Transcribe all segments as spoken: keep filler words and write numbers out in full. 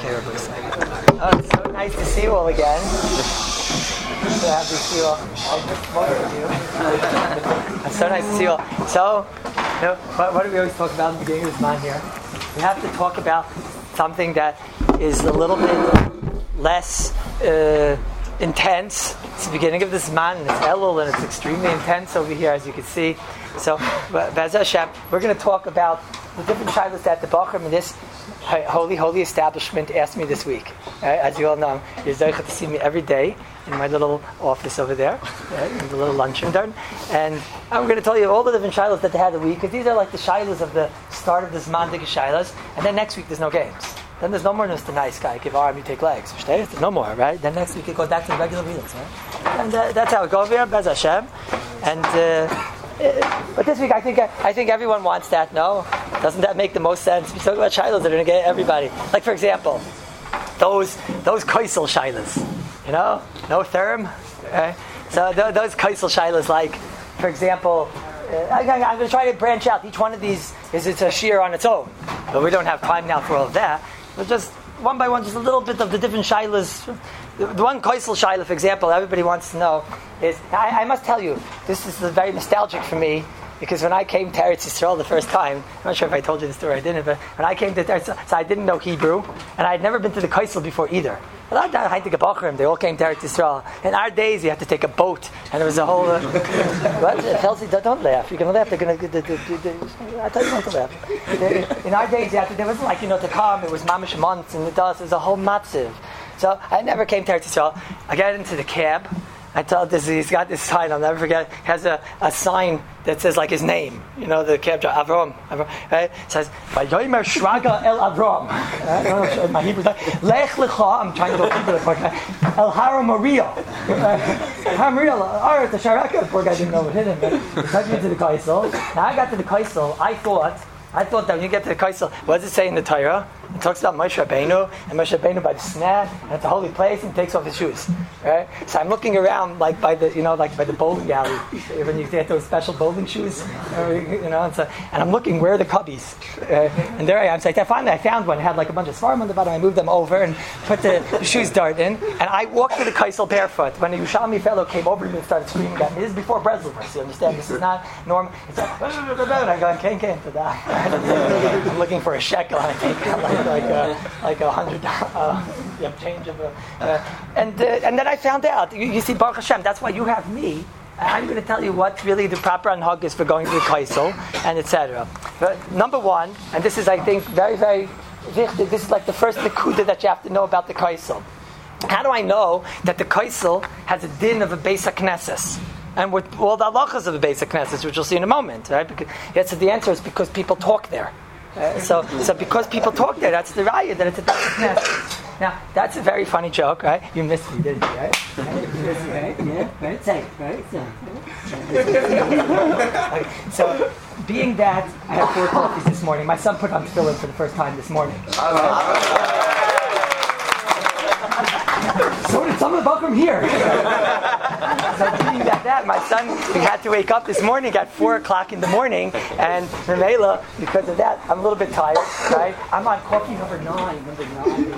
terribly excited. Oh, it's so nice to see you all again. So happy to see you all. I missed most of you. It's so nice to see you all. So, you know, what, what do we always talk about in the beginning of this man here? We have to talk about something that is a little bit less uh, intense. It's the beginning of this man, and it's Elul, and it's extremely intense over here, as you can see. So, Be'ez Hashem, we're going to talk about the different shilas that the Bachram in this holy, holy establishment asked me this week. Right? As you all know, you're zeicha to see me every day in my little office over there, right? In the little luncheon done. And I'm going to tell you all the different shilas that they had a week, because these are like the shilas of the start of this mandik shilas. And then next week there's no games. Then there's no more Mister Nice Guy, give arm, you take legs. There's no more, right? Then next week it goes back to the regular meals, right? And uh, that's how it goes here, Be'ez Hashem. And uh, but this week I think I think everyone wants that. No, doesn't that make the most sense? We talk about shilas that are going to get everybody. Like for example, those those kaisel shilas, you know, no therm. Right? So th- those kaisel shilas, like for example, uh, I, I'm going to try to branch out. Each one of these is it's a shear on its own, but we don't have time now for all of that. But just one by one, just a little bit of the different shilas. The, the one kaisel shilah, for example, everybody wants to know is, I, I must tell you, this is very nostalgic for me, because when I came to Eretz Yisrael the first time, I'm not sure if I told you the story, I didn't, but when I came to Eretz Yisrael, so I didn't know Hebrew, and I had never been to the kaisel before either. But I had to take a bachrim, they all came to Eretz Yisrael. In our days, you had to take a boat, and there was a whole... Uh, what? Chelsea, don't, don't laugh. You're going to laugh. They're going to... I tell you not to laugh. In our days, you had to, there wasn't like, you know, to come, it was mamish months, and it does, it was a whole matziv. So I never came to Eretz Yisrael. I get into the cab. I tell this, he's got this sign, I'll never forget. He has a, a sign that says like his name. You know, the cab driver, Avram. Avram, right? It says, Vayomer Shraga El Avram. Right? My Hebrew, Lech Lecha, I'm trying to go Hebrew, El Hara Maria. Hara Maria, Arat, the Sharaka. The poor guy didn't know what hit him, but he took me to the Kaisel. Now I got to the Kaisel, I thought, I thought that when you get to the Kaisel, what does it say in the Torah? It talks about Moshe Rabbeinu, and Moshe Rabbeinu by the snap, and it's a holy place, and he takes off his shoes. Right? So I'm looking around, like by the, you know, like by the bowling alley, when you get those special bowling shoes, you know, and, so, and I'm looking where are the cubbies, uh, and there I am. So I finally I found one. It had like a bunch of svarim on the bottom. I moved them over and put the, the shoes dart in, and I walked to the Kaisel barefoot. When the Yerushalmi fellow came over to me and started screaming at me, this is before Breslov, so you understand? This is not normal. It's like, and I'm going, Ken, Ken, to that. I'm looking for a shekel, I think, like, like a, like a hundred uh, yeah, change of a, uh, and uh, and then I found out. You, you see, Baruch Hashem, that's why you have me. I'm going to tell you what really the proper anhag is for going to the Kaisel and et cetera. But number one, and this is, I think, very, very wichtig. This is like the first nekuda that you have to know about the Kaisel. How do I know that the Kaisel has a din of a Beis HaKnesses? And with all the halachas of the Beis HaKnesses, which we'll see in a moment, right? Because yes, so the answer is because people talk there. Uh, so, so because people talk there, that's the raya that it's a Beis HaKnesses. Now, that's a very funny joke, right? You missed me, didn't you? Right? You missed me, right? Yeah, right. Say, right. Okay. So, being that I had four coffees this morning, my son put on tefillin for the first time this morning. So did some of the Bachram here. So being that, that, my son, he had to wake up this morning at four o'clock in the morning, and Ramela, because of that, I'm a little bit tired, right? I'm on coffee number nine, number nine.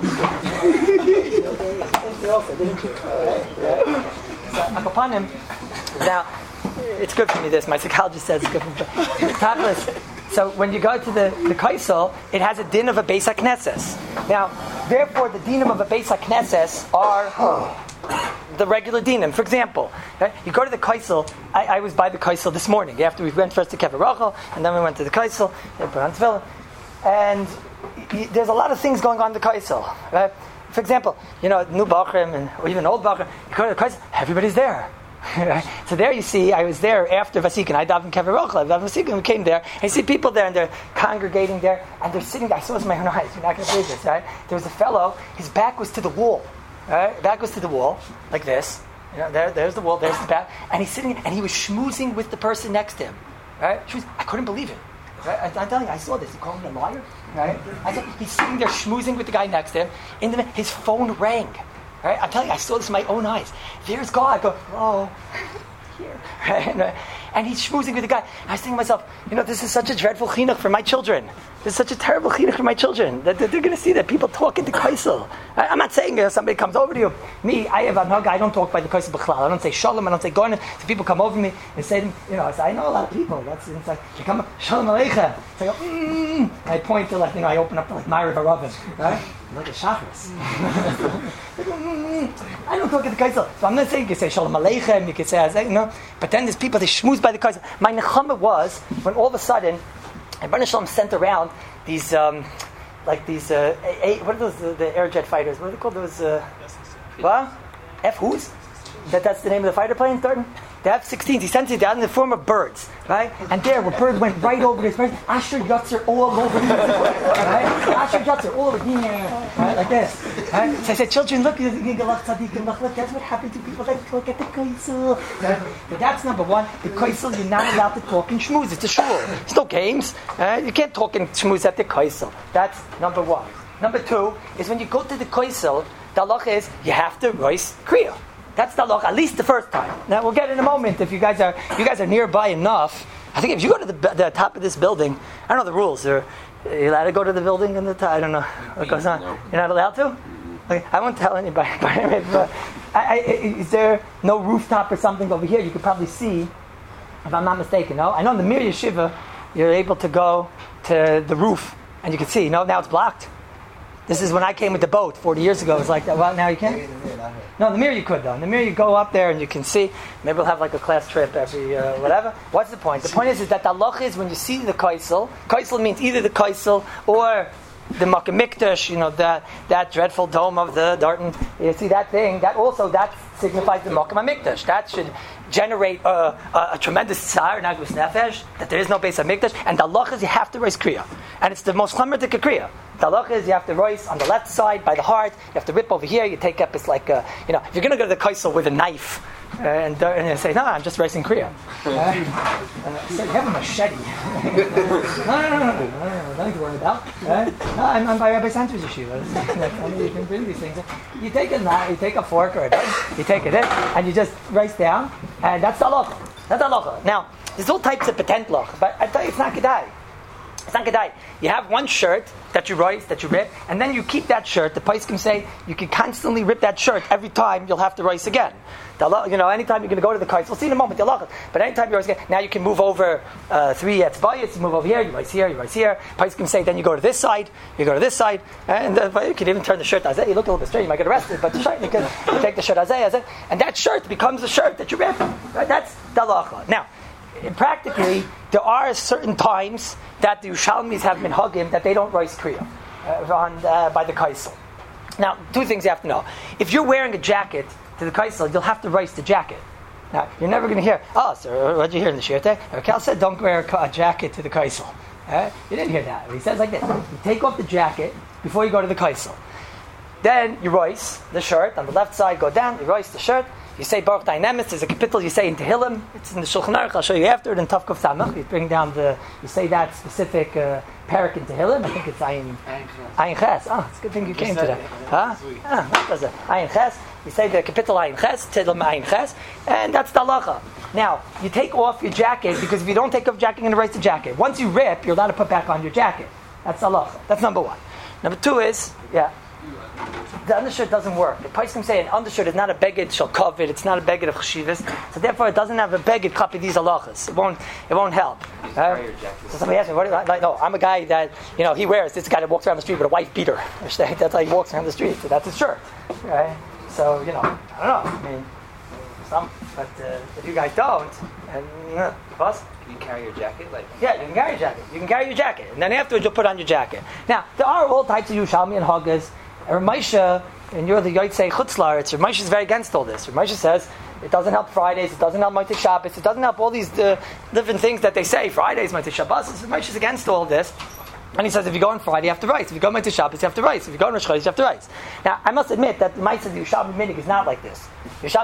So I'm upon him. Now, it's good for me, this. My psychologist says it's good for me. Topless. So when you go to the, the Kaisel, it has a din of a Beis HaKnesses. Now, therefore, the dinim of a Beis HaKnesses are the regular dinim. For example, right, you go to the Kaisel. I, I was by the Kaisel this morning. After we went first to Kever Rachel, and then we went to the Kaisel, and put on tefillin. And y- there's a lot of things going on in the Kaisel. Right? For example, you know, new Bachrim, and or even old Bachrim, you go to the Kaisel, everybody's there. So there you see, I was there after Vasikin. I davened Kever Rachel. I davened Vasikin. We came there. I see people there, and they're congregating there, and they're sitting there. I saw this with my own eyes. You're not going to believe this, right? There was a fellow. His back was to the wall. Right? Back was to the wall, like this. You know, there, there's the wall. There's the back, and he's sitting, and he was schmoozing with the person next to him. Right? Schmooze. I couldn't believe it. Right? I, I'm telling you, I saw this. You call me a liar? Right? I said he's sitting there schmoozing with the guy next to him. In the his phone rang. Right? I'm telling you, I saw this with my own eyes. There's God. I go, oh, here. Right? And, uh, and he's schmoozing with the guy. I was thinking to myself, you know, this is such a dreadful chinuch for my children. There's such a terrible chinuch for my children that, that they're going to see that people talk in the kaisel. I, I'm not saying uh, somebody comes over to you. Me, I have a hug. I don't talk by the kaisel b'chlal. I don't say shalom. I don't say garnet. So people come over to me and say, you know, I say, I know a lot of people. That's it's like they come up, shalom aleichem. So I go, mm. I point to like, you know, I open up to like Myra Baravin, right? Look at Shabbos. I don't talk at the kaisel. So I'm not saying you can say shalom aleichem. You can say, you know, but then there's people they schmooze by the kaisel. My nechama was when all of a sudden. And Baruch Shalom sent around these, um, like these, uh, a, a, what are those, the, the airjet fighters? What are they called? Those, uh, what? F who's? That, that's the name of the fighter plane, Thornton? The F sixteens. He sent it down in the form of birds, right? And there, where birds went right over this person, Asher Yotzer all over him, right? Asher Yotzer all over here, right? Like this, right? So I said, children, look, look, look, that's what happened to people that look at the kaisel. Right? But that's number one. The kaisel, you're not allowed to talk in shmooze. It's a shul. It's no games. Right? You can't talk in shmooze at the kaisel. That's number one. Number two is when you go to the kaisel, the halacha is you have to rois kriya. That's the halacha, at least the first time. Now we'll get in a moment if you guys are if you guys are nearby enough. I think if you go to the, the top of this building, I don't know the rules. Are you allowed to go to the building in the top? I don't know what goes on. No. You're not allowed to? Okay, I won't tell anybody. But I, I, is there no rooftop or something over here you could probably see? If I'm not mistaken, no. I know in the Mir Yeshiva you're able to go to the roof and you can see. No, now it's blocked. This is when I came with the boat forty years ago. It was like that. Well, now you can't? No, in the mirror you could, though. In the mirror you go up there and you can see. Maybe we'll have like a class trip every uh, whatever. What's the point? The point is, is that the halacha is when you see the kaisel. Kaisel means either the kaisel or the Makkah Mikdash, you know, that that dreadful dome of the Darton. You see that thing? That also, that signifies the Makkah Mikdash. That should generate a, a, a tremendous tsar, nagus nefesh, that there is no base of Mikdash. And the halacha is you have to raise kriya. And it's the most chlamratic kriya. The halacha is you have to rois on the left side by the heart. You have to rip over here. You take up, it's like, a, you know, if you're going to go to the kaisel with a knife uh, and, uh, and you say, no, I'm just racing kriya. Uh, uh, so you have a machete. no, no, no, no, no, no, nothing to worry about. Uh, no, I'm, I'm by Rabbi Santer's yeshiva. That's only you can bring these things. You take a knife, you take a fork or a knife, you take it in, and you just race down, and that's the halacha. That's the halacha. Now, there's all types of patent loch, but I tell you, it's not kedai. It's not kedai. You have one shirt that you rois, that you rip, and then you keep that shirt. The poskim say you can constantly rip that shirt every time you'll have to rois again. The, you know, anytime you're going to go to the kais, we'll see in a moment. But anytime you rois again, now you can move over uh, three etzbayis. You move over here, you rois here, you rois here. Poskim say then you go to this side, you go to this side, and uh, you can even turn the shirt azay. You look a little bit strange, you might get arrested, but the shirt, you can take the shirt azay, azay, and that shirt becomes the shirt that you rip. Right? That's the halacha. Now, practically, there are certain times that the Yerushalmis have been hugging that they don't rois kriya uh, on uh, by the kaisel. Now, two things you have to know: if you're wearing a jacket to the kaisel, you'll have to rois the jacket. Now, you're never going to hear, "Oh, sir, what did you hear in the shirteh?" Cal said, "Don't wear a, a jacket to the kaisel." Uh, you didn't hear that. He says like this: you take off the jacket before you go to the kaisel. Then you rois the shirt on the left side. Go down. You rois the shirt. You say Baruch Dynamics. There's a capital you say in Tehillim. It's in the Shulchan Aruch. I'll show you after it in Tavkuf Samach. You bring down the. You say that specific uh, parak in Tehillim. I think it's Ayin Ayin Ches. Oh, it's a good thing you came today. Huh? Ah, what was it? Ayin Ches. You say the capital Ayin Ches, Tehillim Ayin Ches, and that's the halacha. Now you take off your jacket because if you don't take off your jacket, you're going to raise the jacket. Once you rip, you're allowed to put back on your jacket. That's the halacha. That's number one. Number two is yeah. The undershirt doesn't work. The poskim say an undershirt is not a beged shel kavod. It's not a beged of cheshivas. So therefore, it doesn't have a beged copy these halachas. It won't. It won't help. Uh, so somebody asked me, "What do you like?" No, I'm a guy that you know he wears. This guy that walks around the street with a wife beater. That's how he walks around the street. So that's his shirt, right? So you know, I don't know. I mean, some, but uh, if you guys don't, and uh, boss. You carry your jacket? Like yeah, you can carry your jacket. You can carry your jacket, and then afterwards you'll put on your jacket. Now there are all types of Yerushalmi and Haggis. Ramesha, and you're the Yotzei Chutzlaretz. Ramesha is very against all this. Ramesha says it doesn't help Fridays, it doesn't help Motzei Shabbos, it doesn't help all these uh, different things that they say. Fridays, Motzei Shabbos. Ramesha is against all this. And he says if you go on Friday, you have to rice. If you go on Motzei Shabbos, you have to rice. If you go on Rosh Chodesh, you have to rice. Now, I must admit that the Ma'aseh Yerushalmi Minig is not like this. Yerushalmi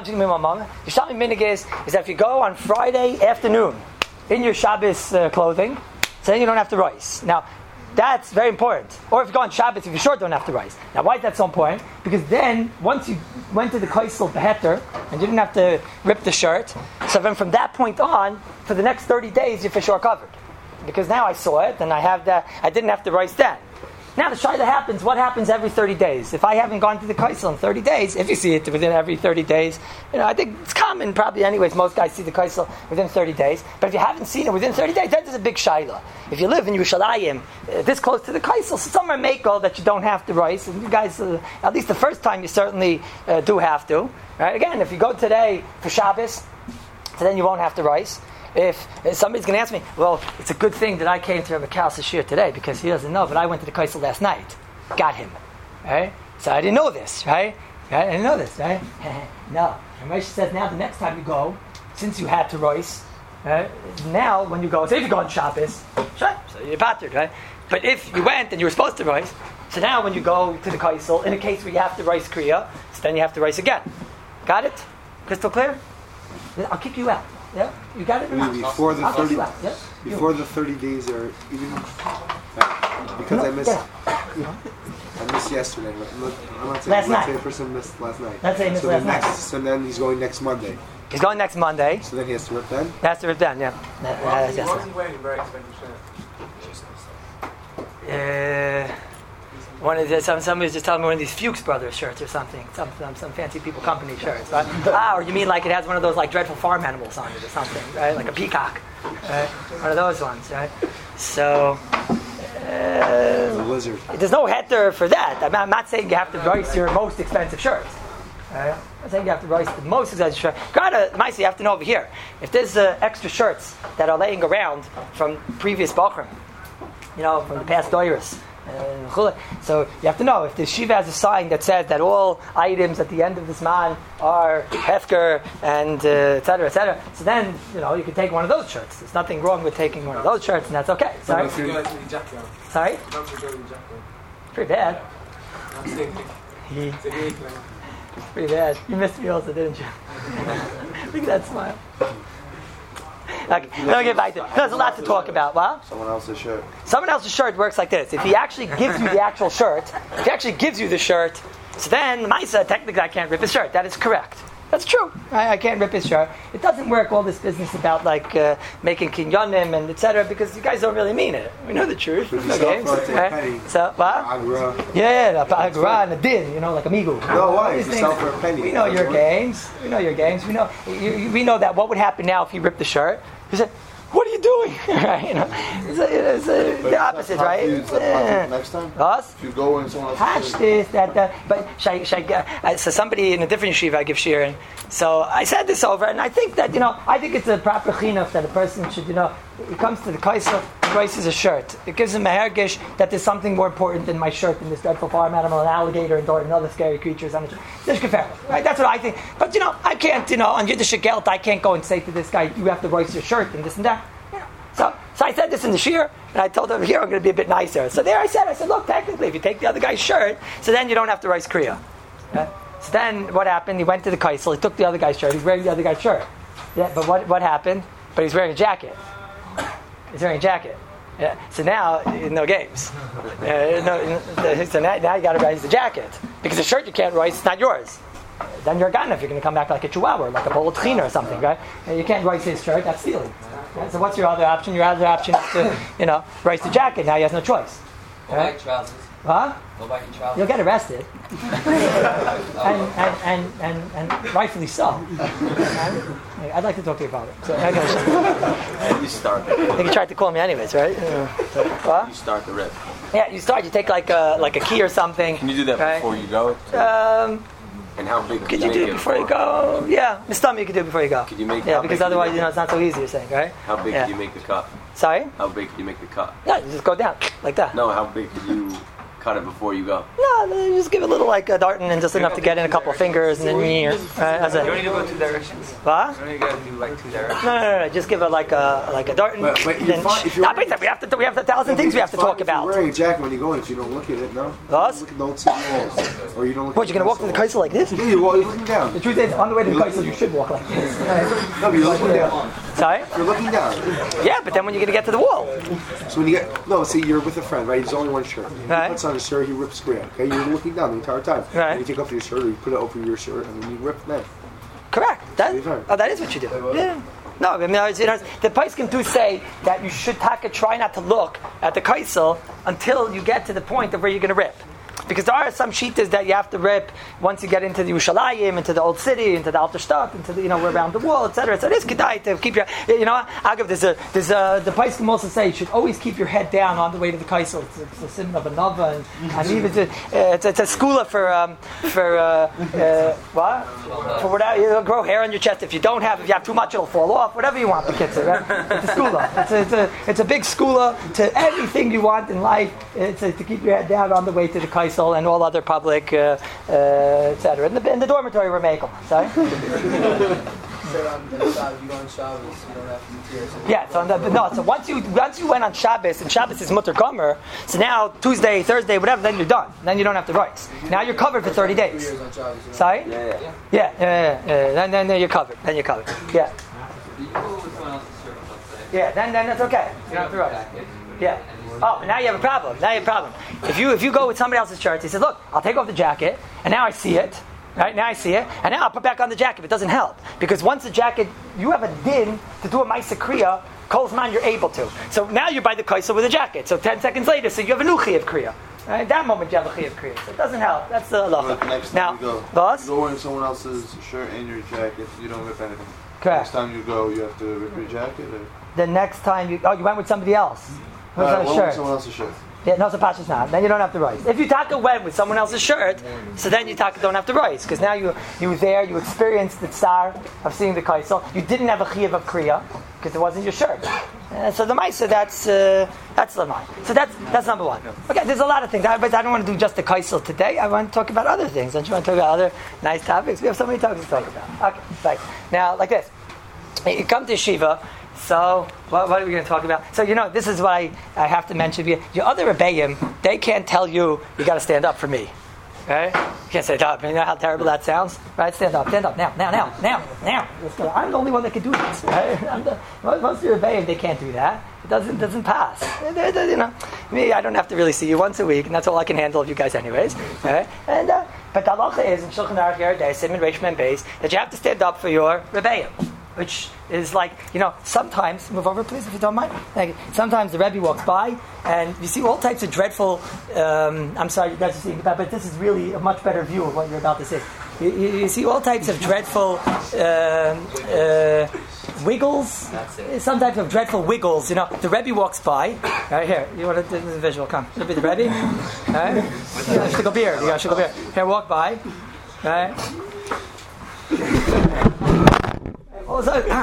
Minig is, is that if you go on Friday afternoon in your Shabbos uh, clothing, so then you don't have to rice. Now, that's very important. Or if you go on Shabbos, if you're short, don't have to rice. Now, why is that so important? Because then, once you went to the kaisel beheter, and you didn't have to rip the shirt, so then from that point on, for the next thirty days, your fish are covered. because now I saw it and I have that. I didn't have to rice then. Now the shaila happens. What happens every thirty days? If I haven't gone to the kaisel in thirty days, if you see it within every thirty days, you know I think it's common. Probably, anyways, most guys see the kaisel within thirty days. But if you haven't seen it within thirty days, that is a big shaila. If you live in Yerushalayim, uh, this close to the kaisel, so somewhere meko that you don't have to rice, and you guys, uh, at least the first time, you certainly uh, do have to. Right? Again, if you go today for Shabbos, so then you won't have to rice. If, if somebody's going to ask me, well, it's a good thing that I came to Rabbi Kal's shir today because he doesn't know, but I went to the kaisel last night, got him, right? So I didn't know this, right? right? I didn't know this, right? No. And Moshe says now the next time you go, since you had to rice, right? Now when you go, say if you go on Shabbos, sure, so you're battered, right? But if you went and you were supposed to rice, so now when you go to the kaisel, in a case where you have to rice kriya, so then you have to rice again. Got it? Crystal clear? I'll kick you out. Yeah, you got it. I mean, before the I'll thirty, yeah? before the thirty days are even because No, I missed. yeah. I missed yesterday. I'm not, I'm not saying, Last let's night. say the person missed last night. Let's say he missed so last then next, night. So then he's going next Monday. He's going next Monday. So then he has to rip then. That's the rip down, yeah. That- Why that's is he yesterday. wearing a very expensive shirt? Uh, one of the, some somebody was just telling me one of these Fuchs Brothers shirts or something, some some, some fancy people company shirts. Right? Ah, or you mean like it has one of those like dreadful farm animals on it or something, right? Like a peacock, right? One of those ones, right? So The uh, lizard. there's no heter for that. I'm not, I'm not saying you have to rice your most expensive shirts. Right? I'm saying you have to rice the most expensive shirt. Gotta, Maisa, you have to know over here. If there's uh, extra shirts that are laying around from previous Bachrim, you know, from the past doiris. Uh, so you have to know if the shiva has a sign that says that all items at the end of this man are hefker and uh, et cetera, et cetera. So then you know you can take one of those shirts. There's nothing wrong with taking one of those shirts, and that's okay. Sorry, Don't forget the jacket on. sorry, Don't forget the jacket on. pretty bad. I'm saying it's a great plan. Pretty bad. You missed me also, didn't you? Look at that smile. Okay, let me get back to it. There's a lot to talk about. What? Someone else's shirt. Someone else's shirt works like this. If he actually gives you the actual shirt, if he actually gives you the shirt, so then, Maisa, technically I can't rip his shirt. That is correct. That's true. I, I can't rip his shirt. It doesn't work all this business about like uh, making kinyonim and et cetera because you guys don't really mean it. We know the truth. But if you No sell games. for, say, a Right? penny, So, what? Agra. Yeah, yeah, the agra and the din, you know, like amigo. No, why? All these If you things. sell for a penny, We know it your doesn't work. games. We know your games. We know. You, you- we know that. What would happen now if he ripped the shirt? He said, "What are you doing?" Right? You know, it's, a, it's a, the opposite, right? Yeah. Next time, Us? if you go in someone Hatch else's this, that, that. But should I, should I, get- uh, so somebody in a different yeshiva I give shirin. So I said this over, and I think that you know, I think it's a proper chinuch that a person should, you know, he comes to the kaisel, he rices a shirt. It gives him a hergish that there's something more important than my shirt than this dreadful farm animal, an alligator, and and other scary creatures on the shirt. This gefahr, right? That's what I think. But you know, I can't, you know, on Yiddish geld, I can't go and say to this guy, you have to rice your shirt and this and that. You know. So, so I said this in the shir, and I told him here I'm going to be a bit nicer. So there I said, I said, look, technically, if you take the other guy's shirt, so then you don't have to rice kriya. Okay? So then what happened? He went to the kaisel, he took the other guy's shirt, he's wearing the other guy's shirt. Yeah, but what what happened? But he's wearing a jacket. He's wearing a jacket. Yeah. So now, no games. Uh, no, no, so now, now you got to rice the jacket. Because the shirt you can't rice, it's not yours. Then you're gone if you're going to come back like a chihuahua or like a bowl of tchina or something, right? You can't rice his shirt, that's stealing. Yeah, so what's your other option? Your other option is to, you know, rice the jacket. Now he has no choice. Go back your trousers. Huh? Go back your trousers. You'll get arrested. and, and, and, and, and rightfully so. I'd like to talk to you about it. So, I'm gonna show you. You start. I think you tried to call me anyways, right? Yeah. So, what? You start the rip. Yeah, you start. You take like a like a key or something. Can you do that right? before you go? Um, And how big could can you you do make it it before you go? Yeah, Miss Thumb, you could do it before you go. Could you make? Yeah, how because big could otherwise, you you know, make, it's not so easy. You're saying, right? how big yeah. could you make the cut? Sorry? How big could you make the cut? Yeah, you just go down like that. No, how big could you cut it before you go? No, you just give it a little like a darting and just enough to get in a couple of fingers and then you right? That's You don't it. need to go two directions. What? You don't need to go do like two directions. No, no, no, no. Just give it like a like a dart. But- but you're then, fine- if you're no, wearing- wait, we have to we have a thousand things we have to Fine talk if you're about. wearing a jacket when you go in, so you don't look at it, no? Us? You don't see the walls. Or you don't look What, at you're gonna walk to the kaisel like this? Yeah, you're, well, you're looking down. The truth is, on the way to the kaisel, you should walk like this. Right? No, but you're looking down. Sorry? You're looking down. Yeah, but then when you're gonna get to the wall, So when you get, no, see, you're with a friend, right? There's only one shirt. He Right. puts on his shirt, he rips square. Okay, you're looking down the entire time. Right. And you take off your shirt, or you put it over your shirt, and then you rip then. correct. That, You're fine. oh, that is what you do. Yeah. No, I mean, you know, the Paiskim do say that you should taka, try not to look at the kaisel until you get to the point of where you're going to rip. Because there are some shitas that you have to rip once you get into the Yerushalayim, into the old city, into the Alter Stadt, into the, you know, around the wall, et cetera. So it is kedai to keep your, you know, Agav, there's a, there's a, the Paiskim also say you should always keep your head down on the way to the kaisel. It's, it's a sin of a nava, and, and even to, uh, it's, it's a skula for, um, for, uh, uh, what? For whatever, you'll grow hair on your chest. If you don't have, if you have too much, it'll fall off, whatever you want, the kids, right? It's a skula. It's a, it's a, it's a big skula to everything you want in life. It's a, to keep your head down on the way to the kaisel and all other public, uh, uh, et cetera. In the, in the dormitory, we're makel. Sorry? So um, if you go on Shabbos, you don't have to be tears. Yeah, so, the, no, so once you once you went on Shabbos, and Shabbos is Mutter Gomer, so now Tuesday, Thursday, whatever, then you're done. Then you don't have to rise. Now you're covered for thirty days. Two years on Shabbos, you know? Sorry? Yeah, yeah. Yeah, yeah, yeah, yeah. Then, then, then you're covered. Then you're covered. Yeah. You go with someone else's shirt, let's say. Yeah, then, then that's okay. You don't have to rise. Yeah. Oh, now you have a problem. Now you have a problem. If you if you go with somebody else's shirt, he says, "Look, I'll take off the jacket, and now I see it. Right now I see it, and now I'll put back on the jacket." But it doesn't help because once the jacket, you have a din to do a ma'aseh kriya. Kol's man, you're able to. So now you're by the kaisel with a jacket. So ten seconds later, so you have a new chiyuv kriya. Right? At that moment, you have a chiyuv kriya. So it doesn't help. That's the halacha. But next Now, time you go, boss? you go wearing someone else's shirt and your jacket, you don't rip anything. Correct. Next time you go, you have to rip your jacket? Or? The next time you, oh, you went with somebody else. Who's Uh, on a well, shirt? someone else's shirt. Yeah, no, so Pasha's not. Then you don't have to rise. If you taka went with someone else's shirt, so then you taka don't have to rise because now you you were there, you experienced the tsar of seeing the kaisel. You didn't have a chiyuv of kriya because it wasn't your shirt. Uh, so the ma'aseh, that's uh, that's the line. So that's that's number one. Okay, there's a lot of things. I, but I don't want to do just the kaisel today. I want to talk about other things. Don't you want to talk about other nice topics? We have so many topics to talk about. Okay, right now like this. You come to yeshiva. So, what, what are we going to talk about? So, you know, this is what I, I have to mention. Your other Rebbeim, they can't tell you, you got to stand up for me. Right? You can't stand up. You know how terrible that sounds? Right? Stand up, stand up, now, now, now, now, now. Let's go. I'm the only one that can do this. Right? I'm the, most of your Rebbeim, they can't do that. It doesn't doesn't pass. They, they, you know, me, I don't have to really see you once a week, and that's all I can handle of you guys anyways. Right? And, uh, but the halacha is, in Shulchan Aruch Yeridei, Siman Reish Mem Beis, that you have to stand up for your Rebbeim. Which is like, you know, sometimes, move over please if you don't mind. Like, sometimes the Rebbe walks by and you see all types of dreadful, um, I'm sorry you guys are seeing that, but this is really a much better view of what you're about to see. You, you, you see all types of dreadful uh, uh, wiggles, some type of dreadful wiggles, you know. The Rebbe walks by, right here, you want to do the visual, come. Should be the Rebbe, right? Yeah, shtickle beer, you got shtickle beer. Here, walk by, right? All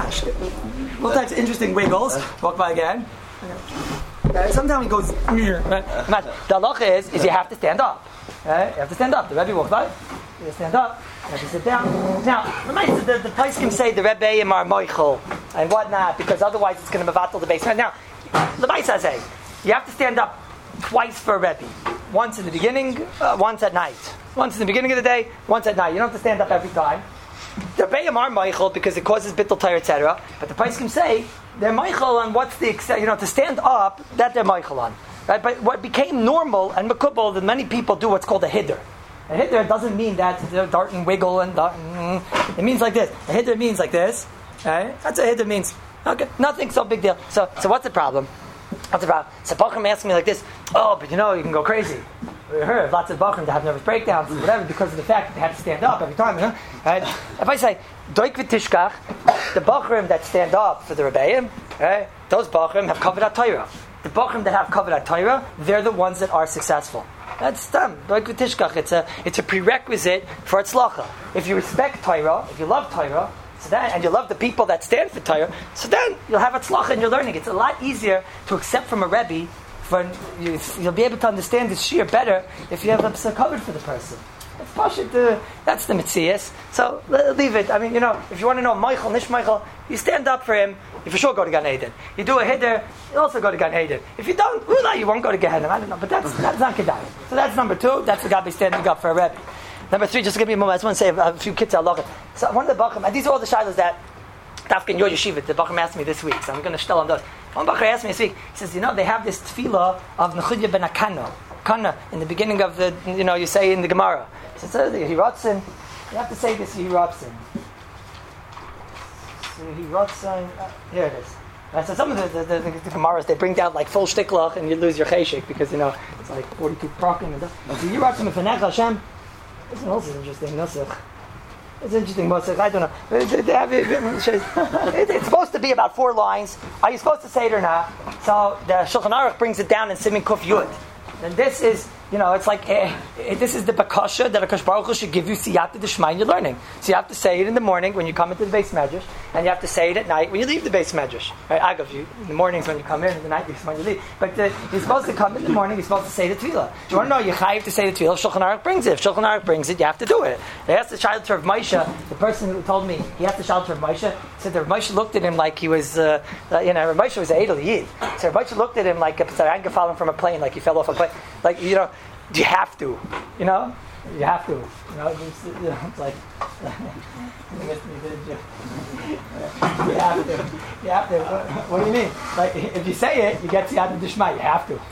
types of interesting wiggles. Walk by again. Okay. Sometimes he goes. Right? The halacha is, is you have to stand up. Right? You have to stand up. The Rebbe walks by. You stand up. You have to sit down. Now, the, the, the place can say the Rebbeim are moichel and whatnot because otherwise it's going to mevatel the base. Now, the Maisa say you have to stand up twice for a Rebbe. Once in the beginning, uh, once at night. Once in the beginning of the day, once at night. You don't have to stand up every time. The Rebbeim are Meichel because it causes bittul Torah, et cetera. But the Poskim say they're Meichel on what's the you know to stand up that they're Meichel on, right? But what became normal and makubal that many people do what's called a hiddur. A hiddur doesn't mean that they're dart and wiggle and dart and, it means like this. A hiddur means like this, right? That's what a hiddur means. Okay, nothing so big deal. So, so what's the problem? What's the problem? So Bachram asks me like this. Oh, but you know you can go crazy. We heard of lots of Bachram that have nervous breakdowns and whatever because of the fact that they have to stand up every time. You know? Right? If I say Doik v'tishkach, the Bachram that stand up for the Rebbeim, right? Those Bachram have covered at Torah. The Bachram that have covered at Torah, they're the ones that are successful. That's them. Doik v'tishkach. It's a it's a prerequisite for tzlacha. If you respect Torah, if you love Torah. So then, and you love the people that stand for Torah, so then you'll have a tzlacha in your learning. It's a lot easier to accept from a Rebbe. For you, you'll be able to understand the shir better if you have a covered for the person. It's pashut. Uh, that's the mitzias. So leave it. I mean, you know, if you want to know Michael, Nish Michael, you stand up for him. You for sure go to Gan Eden. You do a hiddur, you also go to Gan Eden. If you don't, well, you won't go to Gehenna. I don't know, but that's that's not kedai. So that's number two. That's the Gabi standing up for a Rebbe. Number three, just to give me a moment, I just want to say a few kids halacha. So one of the Bachram, and these are all the shilas that Tafka in your yeshiva, the Bachram asked me this week, so I'm going to tell on those. One Bachram asked me this week, he says, you know, they have this tefillah of Nechudya ben Akana, Kana, in the beginning of the, you know, you say in the Gemara. He says, Yehiratzin, you have to say this Yehiratzin. he wrote on, uh, here it is. Right, so some of the, the, the, the Gemaras, they bring down like full shtiklach and you lose your cheshik because, you know, it's like forty-two prokim and stuff. So you wrote some Mefanech Hashem. This one also is interesting, Nusach. It's interesting, Nusach, I don't know. They have it, it's supposed to be about four lines. Are you supposed to say it or not? So the Shulchan Aruch brings it down in Siman Kuf Yud. And this is, you know, it's like, eh, eh, this is the bakasha that HaKadosh Baruch Hu should give you siyata d'shma in your learning. So you have to say it in the morning when you come into the Beis Medrash, and you have to say it at night when you leave the Beis Medrash. Right? I give you in the mornings when you come in, and the night when you leave. But uh, you're supposed to come in the morning, you're supposed to say the tefillah. Do you want to know, you're chayiv to say the tefillah, Shulchan Aruch brings it. If Shulchan Aruch brings it, you have to do it. They asked the child to Rav Moshe, the person who told me, he asked the child to Rav Moshe, said that Rav Moshe looked at him like he was, uh, uh, you know, Rav Moshe was an Edel Yid. So Rav Moshe looked at him like a tzaranga falling from a plane, like he fell off a plane. Like, you know, you have to, you know, you have to, you know, it's, you know, it's like, you have to, you have to. What, what do you mean? Like, if you say it, you get siyata d'shma. You have to.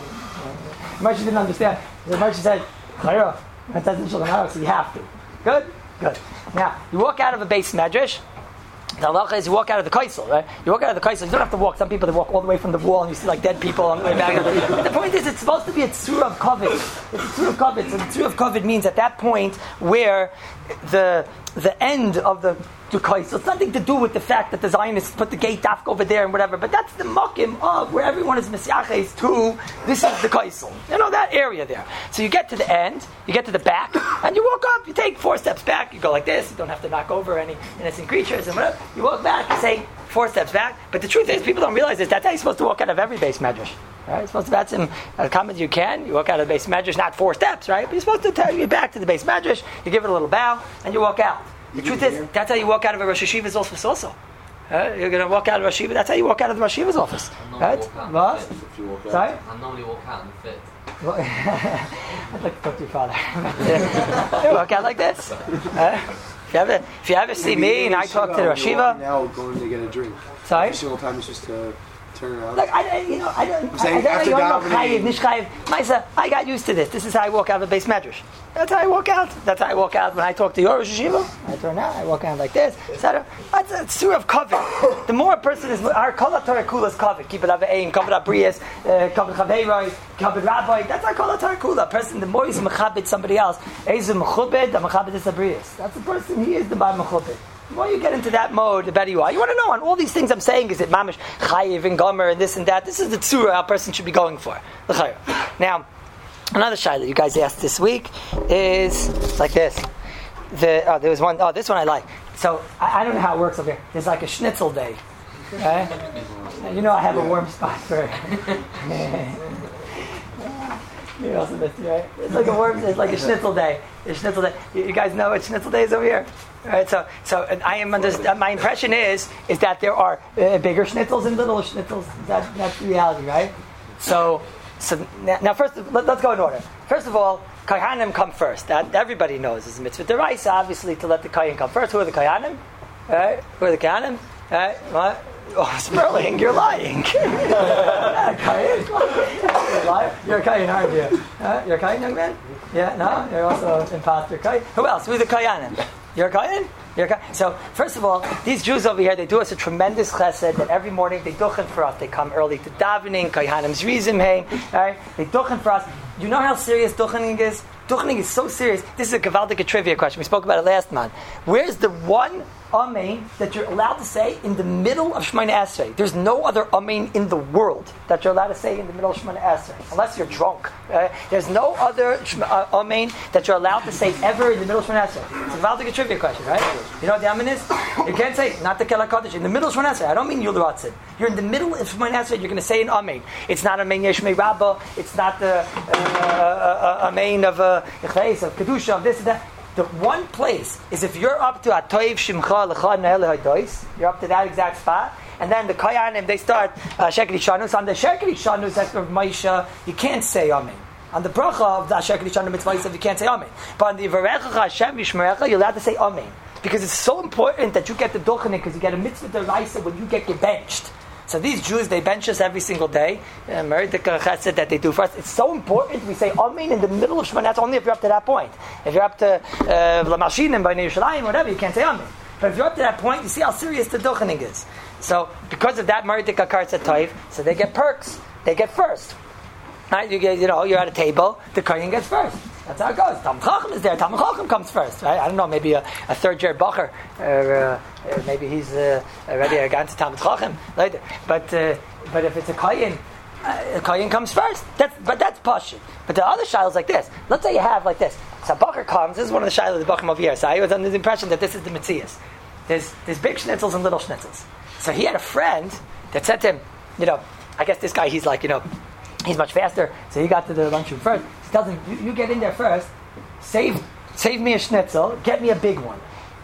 Moshe didn't understand. Moshe said, "Chayro, that doesn't Shulchan Aruch, so you have to." Good, good. Now you walk out of a Beis Medrash. The halacha is you walk out of the kaisel, right? You walk out of the kaisel. You don't have to walk. Some people they walk all the way from the wall, and you see like dead people on the way back. The point is, it's supposed to be a tzur of kavod. It's a tzur of kavod. So the tzur of kavod means at that point where the the end of the to kaisel. It's nothing to do with the fact that the Zionists put the gate dafka over there and whatever. But that's the makim of where everyone is mesiaches to. This is the kaisel. You know that area there. So you get to the end, you get to the back, and you walk up. You take four steps back. You go like this. You don't have to knock over any innocent creatures and whatever. You walk back. You say four steps back. But the truth is, people don't realize this. That's how you're supposed to walk out of every Beis Medrash. Right? You're supposed to bat some a comment you can. You walk out of the Beis Medrash, not four steps, right? But you're supposed to tell you back to the Beis Medrash. You give it a little bow, and you walk out. The truth is, that's how you walk out of a Rosh Hashiva's office also. Uh, you're going to walk out of Rosh Hashiva, that's how you walk out of the Rosh Hashiva's office. Right? What? Sorry? I normally walk out in the fit. Well, I'd like to talk to your father. You walk out like this. Uh, if, you ever, if you ever see me and I talk to the Rosh Hashiva... Now going to get a drink. Sorry? Every single time it's just to turn around. Like, I, you know, I don't... I'm saying I, I don't after know, chayiv, nish chayiv. Maisa, I got used to this. This is how I walk out of a Beis Medrash. That's how I walk out. That's how I walk out when I talk to your Rosh Hashiva. I turn out, I walk out like this, et cetera. That's a tzur of kavod. The more a person is, our kol haTorah kula is kavod. Keep it avein, kavod abrias, kavod chaveiroi, kavod rabbi. That's our kol haTorah kula. Person, the more he's mechabed somebody else, ezu mechubed, the mechabed is abrias. That's the person. He is the bar mechubed. The more you get into that mode, the better you are. You want to know on all these things I'm saying, is it mamish chayiv and gomer and this and that? This is the tzura a person should be going for. Now, another shayla that you guys asked this week is like this. The oh, there was one. Oh, this one I like. So I, I don't know how it works over here. There's like a schnitzel day. Right? You know I have a warm spot for it. You also missed it, right? It's like a warm. It's like a schnitzel day. A schnitzel day. You guys know what schnitzel day is over here. Right, so, so I am under, my impression is is that there are uh, bigger schnitzels and little schnitzels. That, that's the reality, right? So, so now, now first, let, let's go in order. First of all, Kohanim come first. That everybody knows is a mitzvah deraisa, obviously, to let the Kohen come first. Who are the Kohanim? Right? Who are the Kohanim? Right? What? Oh, Sperling, you're lying. You're a Kohen. You're a liar. You're a Kohen, aren't you? Uh, you're a Kohen, young man? Yeah, no? You're also an imposter Kohen. Who else? Who's the Kohanim? You're a Kohen? You're a Kohen? So, first of all, these Jews over here, they do us a tremendous chesed that every morning they duchen for us. They come early to davening, Kohanim's rizim hein, right? They duchen for us. You know how serious duchening is? Duchening is so serious. This is a gavaldic trivia question. We spoke about it last month. Where's the one amen that you're allowed to say in the middle of Shemoneh Esrei? There's no other amen in the world that you're allowed to say in the middle of Shemoneh Esrei, unless you're drunk. Uh, there's no other uh, amen that you're allowed to say ever in the middle of Shemoneh Esrei. It's a gavaldic trivia question, right? You know what the amen is? You can't say not the Kela Kodesh in the middle of Shemoneh Esrei. I don't mean Yul Ratzin. You're in the middle of Shemoneh Esrei. You're going to say an amen. It's not amen Yeshmei Rabbah. It's not the uh, uh, uh, amen of uh, of kedusha of this and that. The one place is if you're up to Atoiv Shimcha Lecha Nehel Hadois, you're up to that exact spot, and then the Kohanim they start uh, Shekeli Shanus. On the Shekeli Shanus of Maisha, you can't say Amen. On the bracha of the Shekeli Shanus Mitzvah, you can't say Amen. But on the Varecha Hashem Yishmerecha, you're allowed to say Amen because it's so important that you get the duchening because you get a mitzvah deraisa when you get benched. So these Jews, they bench us every single day. Married the chesed that they do for us. It's so important. We say Amen in the middle of Shemoneh. That's only if you're up to that point. If you're up to Lamashinim by Yerushalayim, whatever, you can't say Amen. But if you're up to that point, you see how serious the duchening is. So because of that, Maridik Akartza Toiv, so they get perks. They get first. Right? You get, you know, you're at a table, the kohen gets first. That's how it goes. Talmud Chacham is there. Talmud Chacham comes first. Right? I don't know. Maybe a, a third year bacher, or uh, uh, maybe he's uh, already a gone to Talmud Chacham later. But uh, but if it's a kohen, uh, a kohen comes first. That's but that's pashut. But the other shilas like this. Let's say you have like this. So a bacher comes. This is one of the shilas of the bacher over here. So I was under the impression that this is the Metzias. There's there's big schnitzels and little schnitzels. So he had a friend that said to him, you know, I guess this guy he's like, you know, he's much faster. So he got to the lunchroom first. He tells him, you, you get in there first, save save me a schnitzel, get me a big one.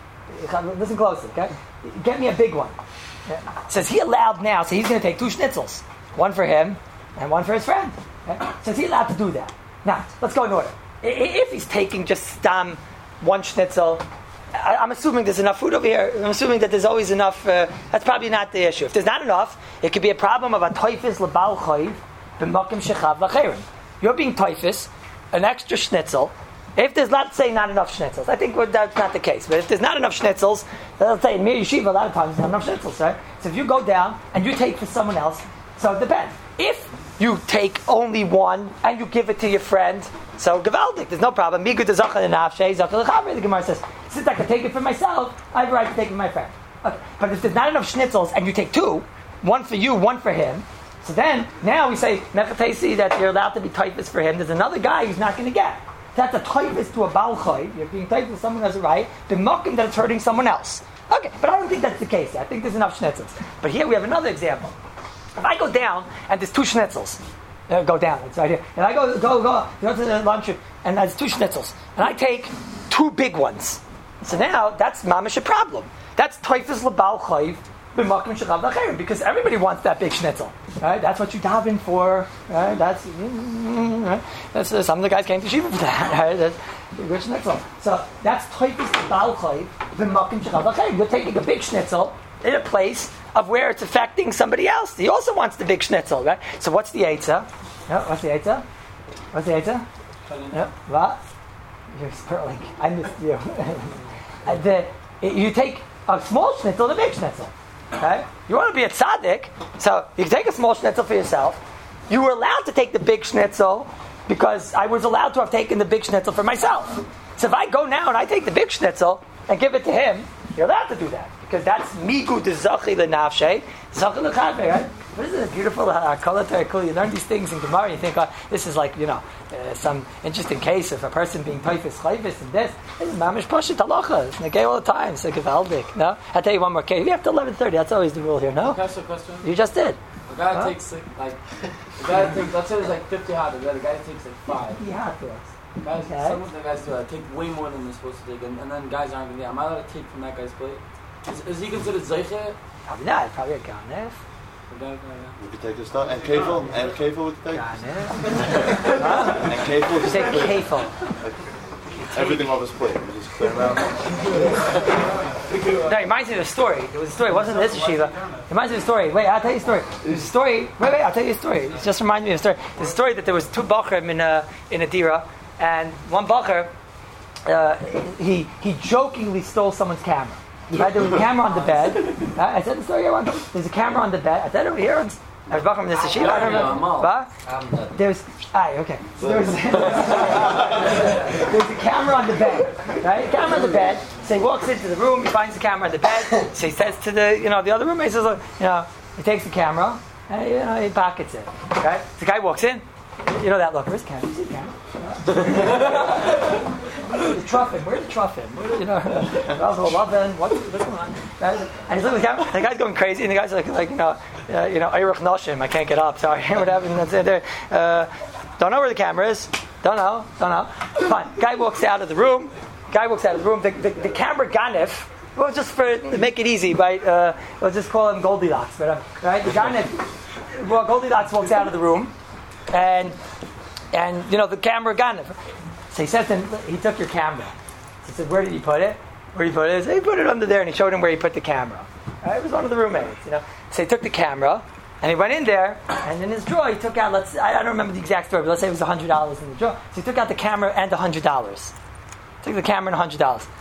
Listen closely, okay? Get me a big one. Yeah. Says he allowed now, so he's going to take two schnitzels. One for him and one for his friend. Okay? Says he allowed to do that. Now, let's go in order. If he's taking just stam one schnitzel, I, I'm assuming there's enough food over here. I'm assuming that there's always enough. Uh, that's probably not the issue. If there's not enough, it could be a problem of a toifis lebal chayv b'makim shechav lacherim. You're being toifis, an extra schnitzel. If there's, let's say, not enough schnitzels, I think that's not the case. But if there's not enough schnitzels, let's say in Mir Yeshiva, a lot of times there's not enough schnitzels, right? So if you go down and you take for someone else, so it depends. If you take only one and you give it to your friend, so Gavaldik, there's no problem. Migu de Zachar and Nafshe, Zachar L'Chavre, the Gemara says, since I can take it for myself, I have a right to take it for my friend. Okay. But if there's not enough schnitzels and you take two, one for you, one for him, so then, now we say, Mechatesi, that you're allowed to be typhus for him, there's another guy who's not going to get. That's a typhus to a Baal Chayv, you're being typhus to someone who has a right, the mokim that it's hurting someone else. Okay, but I don't think that's the case. I think there's enough schnitzels. But here we have another example. If I go down and there's two schnitzels, uh, go down, it's right here. And I go, go, go, go to the lunchroom, and there's two schnitzels. And I take two big ones. So now, that's mamish a problem. That's typhus lebal chayv b'makim shechav lacherim, because everybody wants that big schnitzel. Right? That's what you daven for. Right? That's, right? that's uh, some of the guys came to Shiva for that. Right? That's a good schnitzel. So that's typhus lebal chayv b'makim shechav lacherim. You're taking a big schnitzel in a place of where it's affecting somebody else. He also wants the big schnitzel, right? So what's the eitzah? Yeah, what's the eitzah? What's the eitzah? Yeah, what? You're spurling. I missed you. the, you take a small schnitzel and a big schnitzel. Okay? You want to be a tzaddik, so you can take a small schnitzel for yourself. You were allowed to take the big schnitzel because I was allowed to have taken the big schnitzel for myself. So if I go now and I take the big schnitzel and give it to him, you're allowed to do that. Because that's migu de zachi lenafshe, zachi lechaveh, right? But isn't it beautiful? Uh, you learn these things in Gemara, and you think, oh, this is like, you know, uh, some interesting case of a person being typhus, chayvis, and this. This is mamish pashut halacha. It's negay all the time. It's like gevaldik. No, I'll tell you one more case. We have to eleven thirty. That's always the rule here. No. Can I ask you a question? You just did. A guy huh? takes like, like a guy takes. Let's say there's like fifty hot dogs. The guy takes like five. fifty hot dogs. Guys, okay. Some of the guys do that. Take way more than they're supposed to take, and, and then guys aren't going to. Am I allowed to take from that guy's plate? Is, is he considered zeiche? Probably not. Probably a ganef. We could take this stuff. And kefil? And kefil we could take? Ganef. And kefil? You say kefil. Everything off his plate. We just clear around. No, it reminds me of a story. It was a story. It wasn't this yeshiva. It reminds me of a story. Wait, I'll tell you a story. It was a story. Wait, wait, I'll tell you a story. It just reminded me of a story. There's a story that there was two bacharim in a in a dira, and one bachar, uh, he he jokingly stole someone's camera. Right, there was a camera on the bed. Uh, I said the story here. There's a camera on the bed. I said over here. I was back from this yeshiva. I don't know. But there's, ah, okay. So there's, there's a camera on the bed, right? A camera on the bed. So he walks into the room. He finds the camera on the bed. So he says to the, you know, the other roommate, he says, you know, he takes the camera and you know he pockets it. Right? The guy walks in. You know that look. Where's the camera? You see the camera? The truffin. Where's the truffin? Where, you know, lovin. What's what's going on? And he's looking at the camera. The guy's going crazy, and the guy's like, like you know, uh, you know, Eirach Noshim. I can't get up. Sorry, what happened? Uh, don't know where the camera is. Don't know. Don't know. Fine. Guy walks out of the room. Guy walks out of the room. The, the, the camera ganef. Well, just for to make it easy, right? Uh, we'll just call him Goldilocks. But, uh, right? The ganef. Well, Goldilocks walks out of the room, and and you know the camera ganef. So he says to him, he took your camera. He said, where did he put it? Where did he put it? So he put it under there, and he showed him where he put the camera. Right? It was one of the roommates, you know. So he took the camera, and he went in there, and in his drawer he took out, let's I don't remember the exact story, but let's say it was one hundred dollars in the drawer. So he took out the camera and one hundred dollars. Took the camera and one hundred dollars.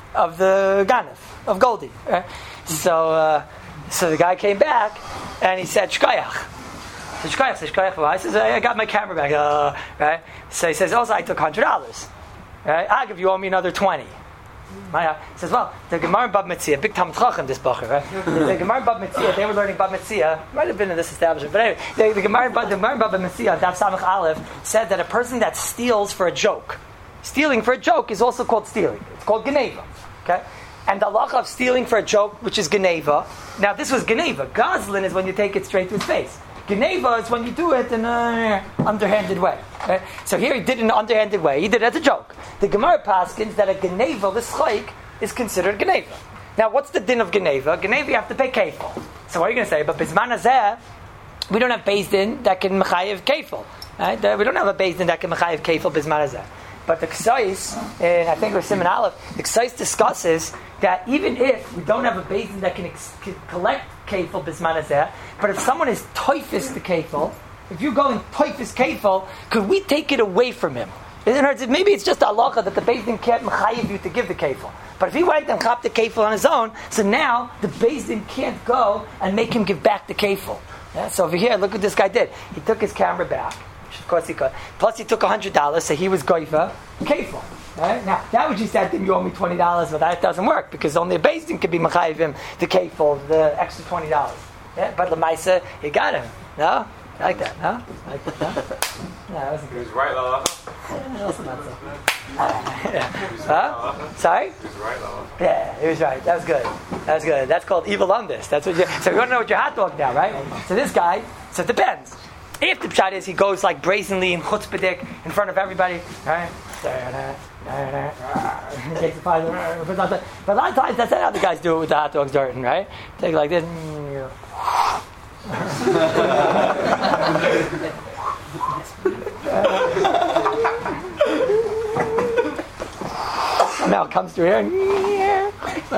of the ganef of Goldie. Right? So, uh, so the guy came back and he said, "Shkoyach." So Shkoyach says, "Shkoyach." I says, "I got my camera back." Uh, right? So he says, "Also, I took hundred dollars. Right? I'll give you owe me another twenty." He says, "Well, the Gemara in Bab Metzia, big Talmid Chacham, this bacher, right? The Gemara in Bab Metzia, they were learning Bab Metzia. Might have been in this establishment, but anyway, the, the Gemara, the Gemara in Bab Metzia, Daf Samach Aleph, said that a person that steals for a joke, stealing for a joke is also called stealing. It's called Geneva. Okay." And the halacha of stealing for a joke, which is Geneva. Now, this was Geneva. Gazlin is when you take it straight to his face. Geneva is when you do it in an underhanded way. Right? So here he did it in an underhanded way. He did it as a joke. The Gemara paskins that a Geneva, this chayk, is considered Geneva. Now, what's the din of Geneva? Geneva, you have to pay kefil. So what are you going to say? But Bizman Hazeh, we don't have Beis Din that can mechayev kefil. Right? We don't have a Beis Din that can mechayev kefil Bizman Hazeh. But the Ksais, and I think we're Simon Aleph, the Ksais discusses that even if we don't have a Beis Din that can, ex- can collect kefil bisman hazeh, but if someone is toifus the kefil, if you go and toifus kefil, could we take it away from him? In other words, maybe it's just a halacha that the Beis Din can't mechayev you to give the kefil. But if he went and chopped the kefil on his own, so now the Beis Din can't go and make him give back the kefil. Yeah? So over here, look what this guy did. He took his camera back. Of course he could. Plus he took one hundred dollars, so he was goiva, kefil. Right? Now, that would you said to him, you owe me twenty dollars, but that doesn't work, because only a Beis Din could be mechayev him the kefil, the extra twenty dollars. Yeah? But Lamaisa, he got him. No? I like that, no? I like that, no? No, that wasn't good. He was right, Lala. Yeah, that wasn't not so. Yeah. Huh? Sorry? He was right, Lala. Yeah, he was right. That was good. That was good. That's called evil on this. That's what you, so you want to know what your hot dog now, right? So this guy, so it depends. If the pshat is he goes like brazenly in chutzpahdik in front of everybody, right? He takes the five, but a lot of times that's not how the guys do it with the hot dogs, Jordan, right? Take it like this. Now it comes through here.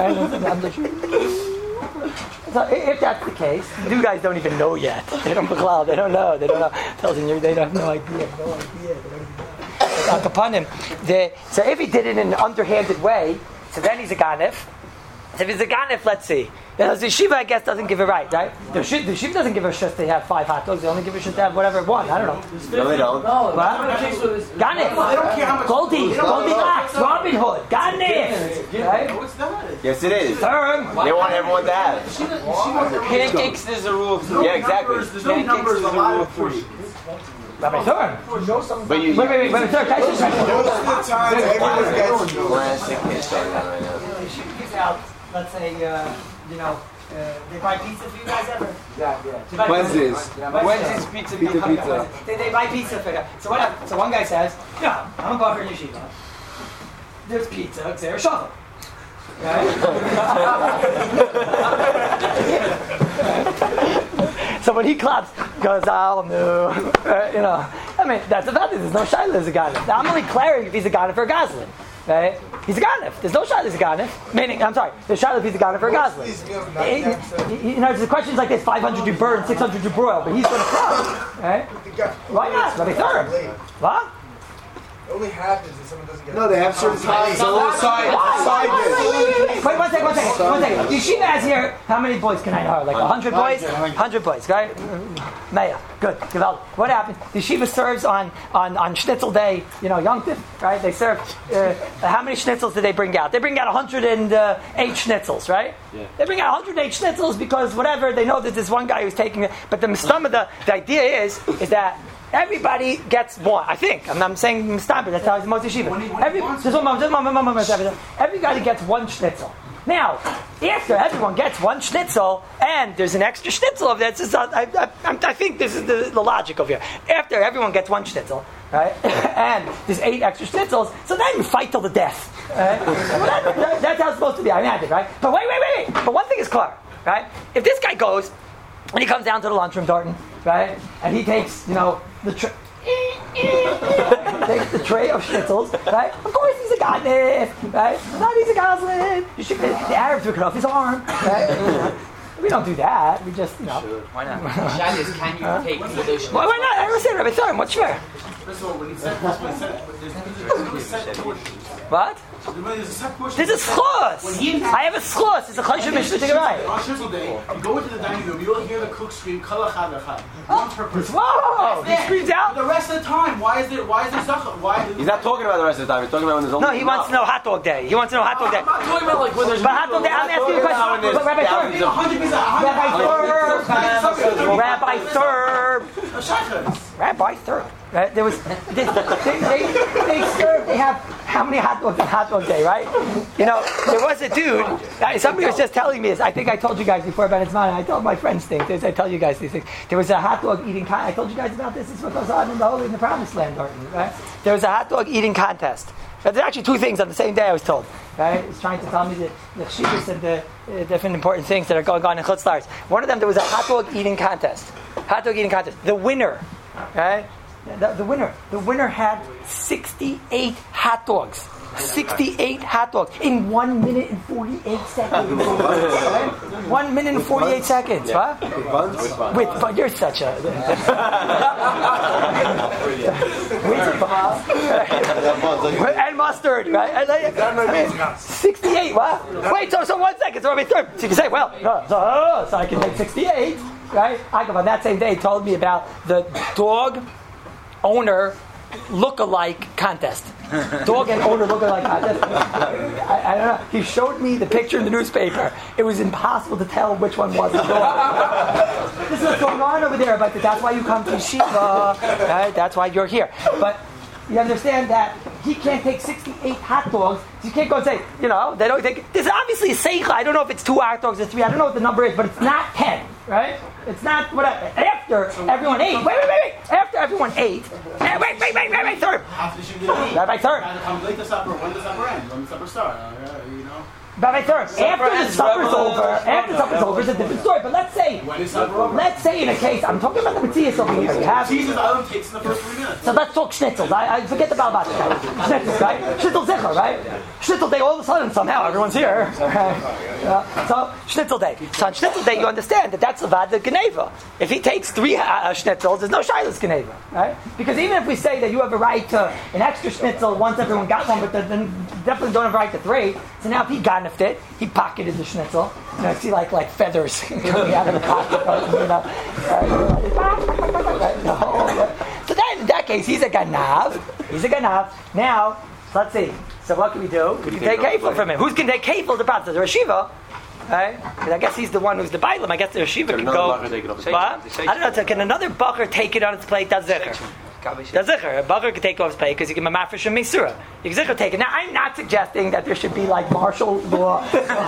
So if that's the case, you guys don't even know yet. They don't know. They don't know. They don't know. Tells you they don't have no idea. No idea. They don't even know. Like upon him, the, so if he did it in an underhanded way, so then he's a ganef. So if he's a ganef, let's see. The yeshiva, I guess, doesn't give a right, right? The yeshiva doesn't give a shit to have five hot dogs. They only give a shit to have whatever it wants. I don't know. No, they don't. No, what? Ganef. I don't care how much. Goldie. Goldilocks. Robin Hood. Ganef. Right? What's that? Yes, it is. Term. They want everyone to have. Pancakes is a rule of three. Yeah, exactly. There's no numbers is a allowed rule of for three. Rabbi Thurm. But you, Wait, wait, wait, wait, sir, can I just Most of the time, everyone gets classic can't say that right now. They should give out, let's say, uh, you know, uh, they buy pizza for you guys ever? Yeah, yeah. Wednesdays. Wednesday's pizza. Pizza, pizza. They, they buy pizza for you. So what happened? So one guy says, yeah, I'm a buffer in yeshiva. There's pizza, it's there, shovel. Right? So when he claps, he goes, oh no. Uh, you know, I mean, that's about this. There's no shayla as a ganef. Now I'm only clarifying if he's a ganef or a gazlin. Right? He's a ganef. There's no shayla as a ganef. Meaning, I'm sorry, there's shayla if he's a ganef or a gazlin. You know, the questions like this: five hundred you burn, six hundred you broil, but he's going to cry. Right? Why not? Let me third. What? It only happens if someone doesn't get. No, they have certain times. A little side, side dish. Wait, one second, one second, one second. Yeshiva has here, how many boys can I know? Like a hundred boys? Hundred boys, right? Maya, good, Gewalt. What happened? The yeshiva serves on, on, on Schnitzel Day, you know, Yom Tov, right? They serve, uh, how many schnitzels do they bring out? They bring out one hundred eight schnitzels, right? Yeah. They bring out one hundred eight schnitzels because whatever, they know that there's one guy who's taking it. But the some of the, the idea is, is that everybody gets one. I think. I'm, I'm saying Mistabir. That's how it's most yeshiva. Every, just one moment, just one moment, just one moment. Everybody gets one schnitzel. Now, after everyone gets one schnitzel, and there's an extra schnitzel of that, is, I, I, I think this is the, the logic of here. After everyone gets one schnitzel, right, and there's eight extra schnitzels, so then you fight till the death. Right? Well, that, that, that's how it's supposed to be. I imagine, right? But wait, wait, wait, wait. But one thing is clear, right? If this guy goes and he comes down to the lunchroom, Darton, right, and he takes, you know, the tray, takes the tray of schnitzels, right? Of course he's a ganef, right? Not he's a gazlin. You should, the Arabs took it off his arm, right? We don't do that. We just, you know. Sure. Why not? Shad is, can you huh? take the schnitzels? Why, why not? I never said Rabbi Thurm. What's fair? First of all, when he said this, when he said, there's two percentage portions. What? There's a separate portion. There's a schus. I have a schus. It's a chayshim mishnah to right. On Shitzel Day, you go into the dining room, you'll hear the cook scream, "Kala chad echad." One per person. Whoa! He screams out. The rest of the time, why is there? Why is there zachar? Why? He's not talking about the rest of the time. He's talking about when there's only. No, he wants to know hot dog day. He wants to know hot dog day. I'm not talking about like when there's. But hot dog day. I'm asking you a question. But Rabbi Thurb. Rabbi Thurb. Rabbi Thurb. Rabbi Thurb. Right? There was they, they, they, they serve. They have how many hot dogs on hot dog day, right? You know, there was a dude. Somebody was just telling me this. I think I told you guys before about his mind. I told my friends things. I tell you guys these things. There was a hot dog eating contest. I told you guys about this. This is what goes on in the Holy in the Promised Land, right? There was a hot dog eating contest. There's actually two things on the same day. I was told. Right? He's trying to tell me the the chivas and the uh, different important things that are going on in Chutz La'aretz. One of them, there was a hot dog eating contest. Hot dog eating contest. The winner, right? The, the winner, the winner had sixty-eight hot dogs. sixty-eight hot dogs in one minute and forty-eight seconds. Right? One minute and forty-eight seconds. Yeah. Huh? With buns? With buns. With, but you're such a. With buns. And mustard, right? And like, sixty-eight. What? Wait, so so one second. So Rabbi Thurb. So you can say, well, no, so, oh, so I can make sixty-eight, right? Agam on that same day told me about the dog owner look-alike contest. Dog and owner look-alike contest. I, I don't know. He showed me the picture in the newspaper. It was impossible to tell which one was the dog. This is what's going on over there. But that's why you come to Yeshiva. Right? That's why you're here. But you understand that he can't take sixty-eight hot dogs. You can't go and say, you know, they don't take. This is obviously a seicha. I don't know if it's two hot dogs or three. I don't know what the number is, but it's not ten, right? It's not whatever. After everyone ate. Wait, wait, wait, wait. After everyone ate. Wait, wait, wait, wait, wait, wait, third. Rabbi Thurb. Come late the supper. When the supper ends? When the supper starts? You know. Rabbi Thurb. After the supper's over. After the supper's over, it's a different story. But let's say, when is supper over? Let's say in a case, I'm talking about the Matthias over here. You have. Jesus, I don't takes in the first three minutes. So let's talk schnitzels. I, I forget the balbat. Schnitzels, right? Schnitzel zicher, right? Schnitzel day. All of a sudden, somehow everyone's here. Uh, so Schnitzel day. So on Schnitzel day, you understand that that's about the Geneva. If he takes three uh, schnitzels, there's no shilas Geneva, right? Because even if we say that you have a right to an extra schnitzel once everyone got one, but then definitely don't have a right to three. So now if he ganefed it, he pocketed the schnitzel. You know, I see like like feathers coming out of the pocket. You know, uh, no. So then in that case, he's a ganav. He's a ganav. Now, let's see. So what can we do? We can take kefil from him. Who's can take kefil? The process. The Rashiva. Right? Because I guess he's the one who's the bailam. I guess the Rashiva can go. What? I don't know. So can another bacher take it on its plate? That's zicher. That's zicher. A bacher can take it off his plate because he can mafresh and mesurah. You can zicher take it. Now I'm not suggesting that there should be like martial law.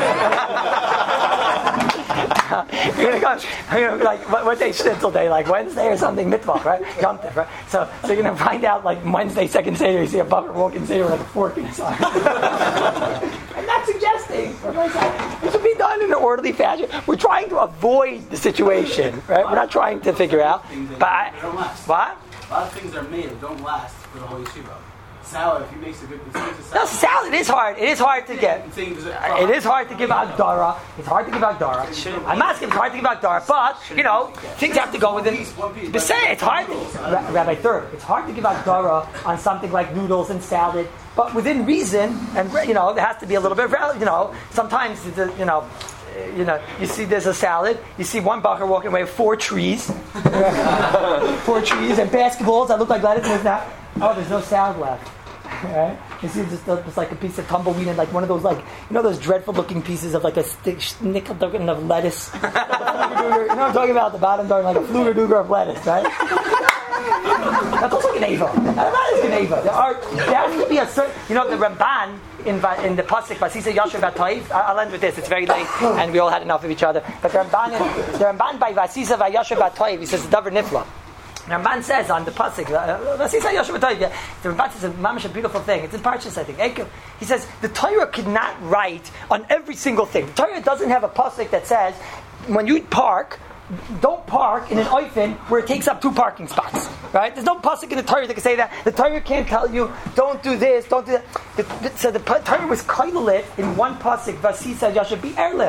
You're gonna go. You're gonna be like what, what day schnitzel day? Like Wednesday or something? Mitvach, right? Yom Tov, right? So, so you're gonna find out like Wednesday, second Seder. You see a bacher walking Seder with like a fork inside. I'm not suggesting. It should be done in an orderly fashion. We're trying to avoid the situation, right? We're not trying to figure out. But I, what? A lot of things are made that don't last for the whole yeshiva. Salad, if he makes a good salad. No, salad is hard. It is hard to get. It is hard to give out dara. It's hard to give out dara. I'm asking. It's hard to give out dara, but you know things have to go within. But say it's hard. To, Rabbi Thurb, it's hard to give out dara on something like noodles and salad, but within reason, and you know there has to be a little bit of, you know, sometimes you know. You know, you see there's a salad. You see one bacher walking away with four trees, four trees and basketballs that look like lettuce. And there's not. Oh, there's no salad left. Right? You see just, just like a piece of tumbleweed and like one of those like you know those dreadful looking pieces of like a stick nickel token of lettuce. You know what I'm talking about? The bottom door like a flugerduger of lettuce, right? That's also Geneva. That is Geneva. There are there has to be a certain you know the Ramban in in the pasuk Vasisa Yasher V'Toiv. I'll end with this. It's very late and we all had enough of each other. But the Ramban in, the Ramban by Vasisa V'Yasher V'Toiv he says Davar Nifla. The Ramban says on the pasuk, Vasisa Yasher V'Toiv. The Ramban says a mamish a beautiful thing. It's in Parshas I think. He says the Torah could not write on every single thing. The Torah doesn't have a pasuk that says when you park. Don't park in an oifen where it takes up two parking spots. Right? There's no pasuk in the Torah that can say that. The Torah can't tell you, don't do this, don't do that. The, the, so the Torah was kailit in one pasuk, Vasisa Yasher Bi Erlich.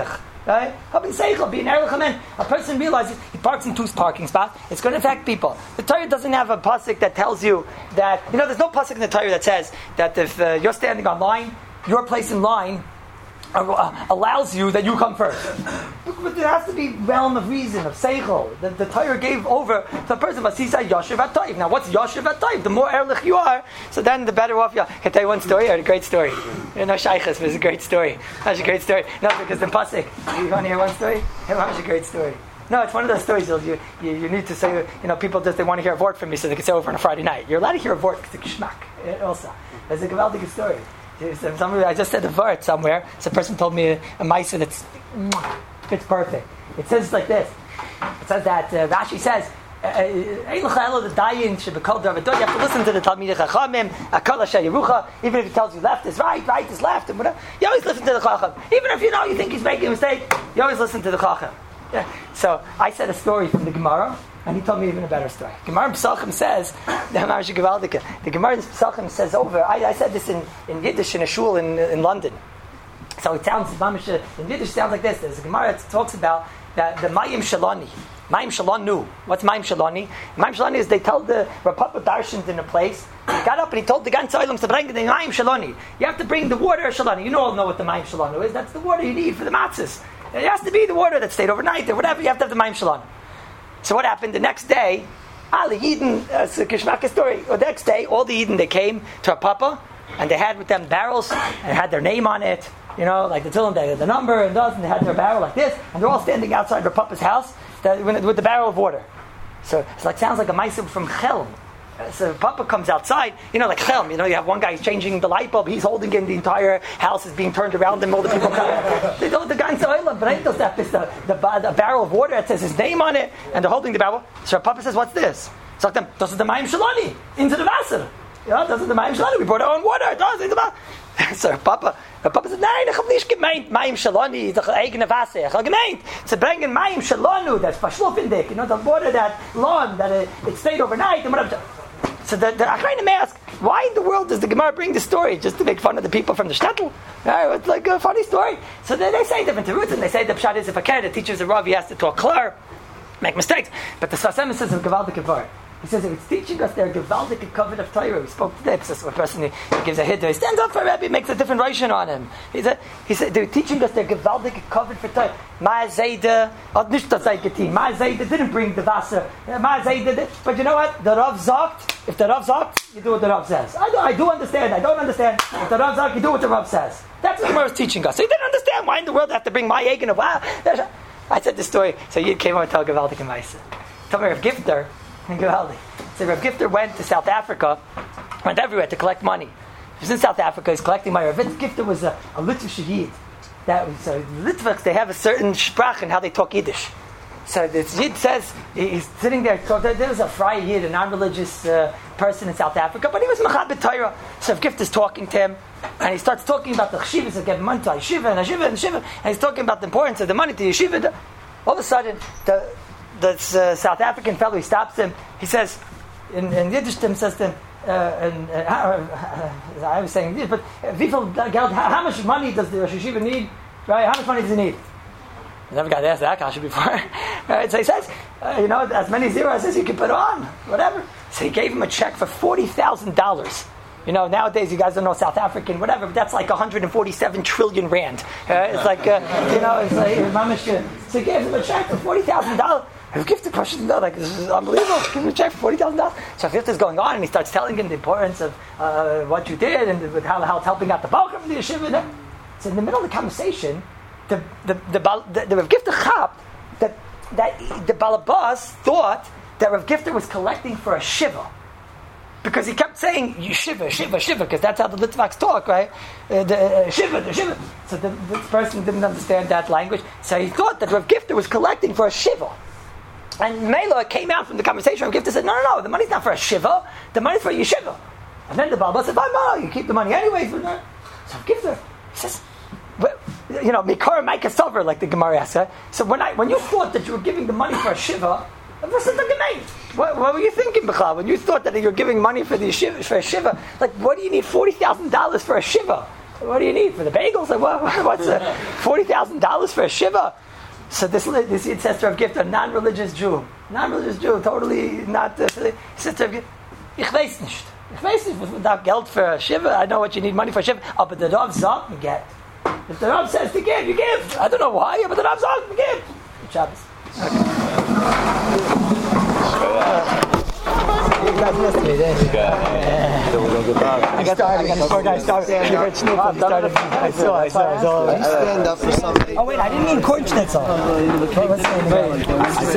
Right? Having seichel, being erlich amen. A person realizes he parks in two parking spots. It's going to affect people. The Torah doesn't have a pasuk that tells you that. You know, there's no pasuk in the Torah that says that if uh, you're standing on line, your place in line uh, allows you that you come first. But there has to be realm of reason, of seichel. The, the Torah gave over to a person. Vasisa yoshev atayv. Now, what's yoshev atayv? The more erlich you are, so then the better off you are. Can I tell you one story? Or a great story. You know, shaychus was a great story. That's a great story. No, because the pasuk. You want to hear one story? That was a great story. No, it's one of those stories you, you you need to say. You know, people just they want to hear a vort from me so they can say over on a Friday night. You're allowed to hear a vort because it's geschmack. Also, it's a gewaltige story. Somebody, I just said a vort somewhere. So a person told me a, a ma'aseh that's it's perfect. It says like this. It says that uh, Rashi says, you have to listen to the Talmidei Chachamim, Akal Asher Yerucha, even if he tells you left is right, right is left, and whatever. You always listen to the Chacham. Even if you know you think he's making a mistake, you always listen to the Chacham. Yeah. So I said a story from the Gemara, and he told me even a better story. Gemara in Pesachim says, the Gemara in Pesachim says over, I, I said this in, in Yiddish in a shul in, in London. So it sounds, in Yiddish sounds like this. There's a Gemara that talks about that the Mayim Shalani. Mayim Shalanu. What's Mayim Shalani? Mayim Shalani is they tell the Rav Papa Darshaned in a place. He got up and he told the Gan Tzailim to bring the Mayim Shalani. You have to bring the water Shalani. You all know what the Mayim Shalanu is. That's the water you need for the matzahs. It has to be the water that stayed overnight or whatever. You have to have the Mayim Shalani. So what happened? The next day, all the Yidden, uh, it's a Kishmaka story. The next day, all the Yidden, they came to Rav Papa and they had with them barrels and had their name on it. You know, like the Tzilim, they had the number and those, and they had their barrel like this, and they're all standing outside Rav Papa's house that, with the barrel of water. So it's like sounds like a ma'aseh from Chelm. So Papa comes outside, you know, like Chelm. You know, you have one guy changing the light bulb, he's holding in the entire house is being turned around him. All the people come. They don't the guy in Soilam, but I think that is the, the the barrel of water that says his name on it, and they're holding the barrel. So Papa says, "What's this?" So them, "Das is the Mayim Shalani into the Wasser." Yeah, das is the Mayim Shalani. We brought our own water. Das is the So Papa, Papa said, "Nein, ich hab nicht gemeint Mayim Shalani, das eigene Wasser. Ich hab gemeint to bring in Mayim Shalanu, that's verschlufendig, you know, the water that lawn that it, it stayed overnight and whatever." So the, the Achrayim ask, why in the world does the Gemara bring this story just to make fun of the people from the shtetl? Yeah, it's like a funny story. So they, they say different terutzim, and they say the pshat is if a kid teaches a rav, he has to talk clear, make mistakes. But the Sasem says in Gavaldik Kevar. He says, if it's teaching us their Gevaldik covenant of Torah, we spoke today, because a person he gives a hit, he stands up for a Rebbe, makes a different ration on him. He said, he said they're teaching us their Gevaldik covenant for Torah. Ma'azayda, od nicht das Eigetin. Ma'azayda didn't bring the Wasser. Ma'azayda, but you know what? The Rav sagt, if the Rav sagt, you do what the Rav says. I do, I do understand, I don't understand. If the Rav sagt, you do what the Rav says. That's what the Gemara is teaching us. So he didn't understand why in the world I have to bring my egg in a wow. I said this story, so you came over and told Gevaldik and Maisa. Tell me of Gifter and Gevaldik. So Rav Gifter went to South Africa, went everywhere to collect money. He was in South Africa, he's collecting money. Rav Gifter was a, a Litvish Yid. That was, so the Litvaks, they have a certain sprach in how they talk Yiddish. So the Yid says, he's sitting there, there was a Friar Yid, a non-religious uh, person in South Africa, but he was Machabit Torah. So Rav Gifter's talking to him, and he starts talking about the chshivas of getting money to yeshiva and yeshiva and yeshiva, and he's talking about the importance of the money to yeshiva. All of a sudden, the, the uh, South African fellow, he stops him, he says, in, in Yiddish, Tim says to him, uh, and, uh, uh, I was saying this, but uh, how, how much money does the Rosh Yeshiva need? Right? How much money does he need? I never got asked that question before. Right? So he says, uh, you know, as many zeros as you can put on, whatever. So he gave him a check for forty thousand dollars. You know, nowadays you guys don't know South African, whatever, but that's like one hundred forty-seven trillion rand. Uh, it's like, uh, you know, it's like, uh, so he gave him a check for forty thousand dollars. He gives the question, no, like, this is unbelievable. Give him a check for forty thousand dollars. So if is going on, and he starts telling him the importance of uh, what you did and the, how, how it's helping out the Balkan from the yeshiva. So in the middle of the conversation, the the the, the, the Rav Gifter Chap, that, that the Balabas thought that Rav Gifter was collecting for a shiva. Because he kept saying, Shiva, Shiva, Shiva, because that's how the Litvaks talk, right? Uh, the uh, Shiva, the Shiva. So the, this person didn't understand that language. So he thought that Rav Gifter was collecting for a Shiva. And Mela came out from the conversation. Rav Gifter said, no, no, no, the money's not for a Shiva, the money's for a Yeshiva. And then the Balba said, fine, no, you keep the money anyways. So Rav Gifter, he says, well, you know, Mikar Micah Silver, like the Gemara asks, right? So when I, when you thought that you were giving the money for a Shiva, What, what were you thinking, B'chal, when you thought that you're giving money for the yeshiva, for a shiva? Like, what do you need forty thousand dollars for a shiva? what do you need for the bagels? Like, what, what's uh, forty thousand dollars for a shiva? So this this Yid says to Rav Gifter, a non-religious Jew, non-religious Jew, totally not. Uh, he says to Rav Gifter, ich weiß nicht. Ich weiß nicht, was da Geld for a shiva. I know what you need money for a shiva. Oh, but the Rav sagt, you get. If the Rav says to give, you give. I don't know why, but the Rav sagt, you give. Good Shabbos. You guys missed me, didn't you? Yeah. I got started. I got the poor guy started. You heard Snoop when he started. I saw. I saw. I saw. Stand up for somebody. Oh wait, I didn't mean corn schnitzel. What was the name?